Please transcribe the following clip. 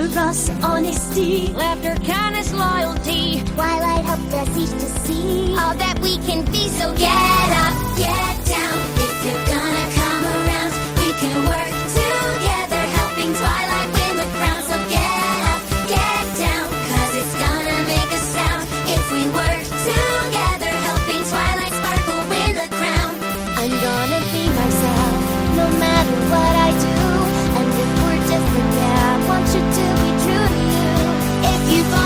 trust, honesty, laughter, kindness, loyalty. Twilight helped us each to see All that we can be, so get up, get down. If you're gonna come around, we can work together, helping Twilight win the crown. So get up, get down, 'cause it's gonna make a sound. If we work together, helping Twilight Sparkle win the crown. I'm gonna be myself, no matter what I do. And if we're different, yeah, I want you to be true to you. If you